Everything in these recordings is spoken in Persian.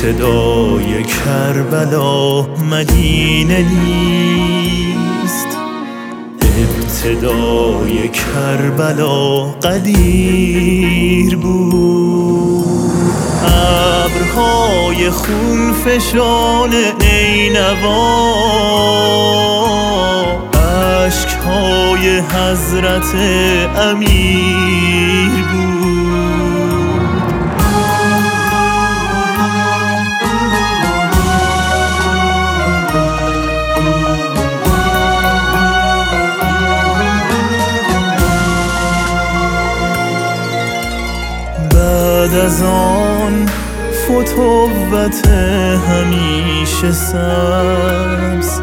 ابتدای کربلا مدینه نیست، ابتدای کربلا قدیر بود. ابرهای خون فشان نینوا، اشکهای حضرت امیر بود. بعد از آن فتوت همیشه سبز،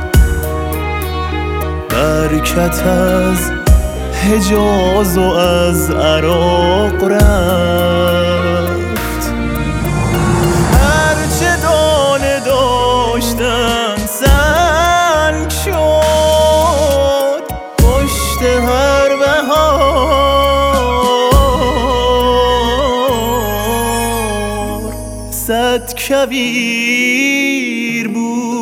برکت از حجاز و از عراق رفت. هرچه دانه داشتم سنگ شد پشت هر بهار، صد کویر بود.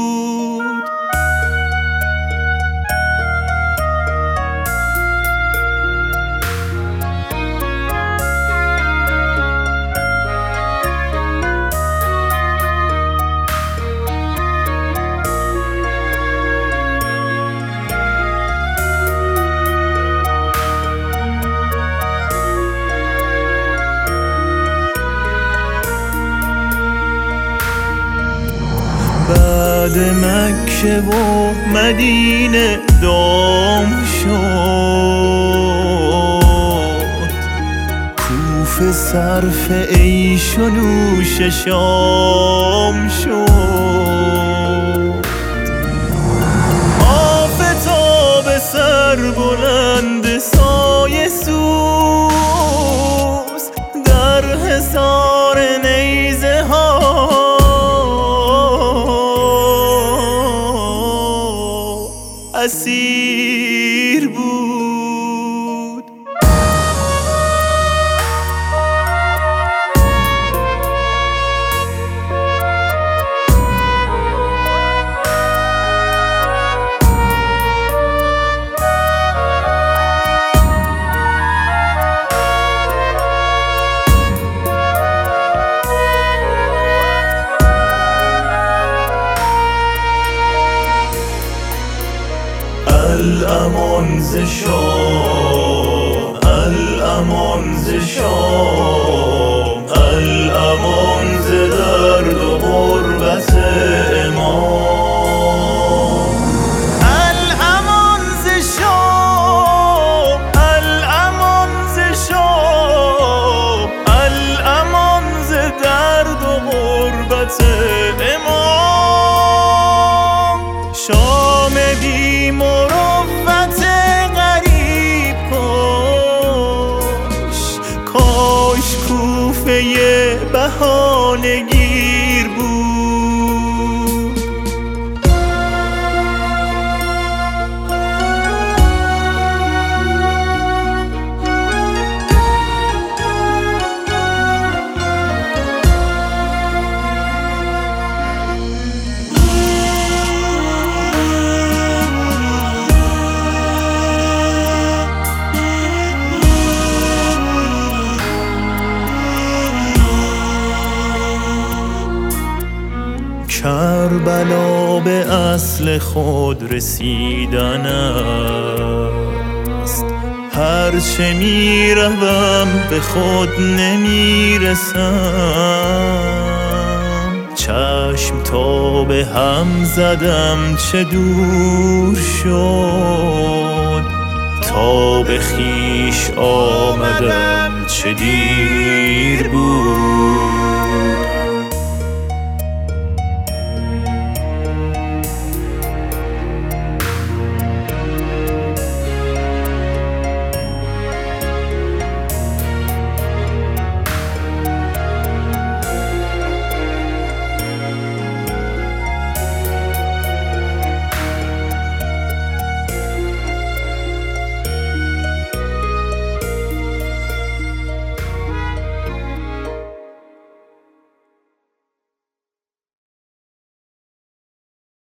بعد مکه و مدینه دام شد، کوفه صرف عیش و نوش شام شد. آفتاب سر بلند سایه سوز در حصار نیزه ها اسیر بود. الامان ز شام، الامان ز شام، الامان ز درد و غربت امام. الامان ز شام، الامان ز شام، الامان ز درد و غربت امام. شام بی مروت غریب کاش کوفه بهانه گیر بود. کربلا به اصل خود رسیدن است، هرچه می روم به خود نمی رسم. چشم تا به هم زدم چه دور شد، تا به خویش آمدم چه دیر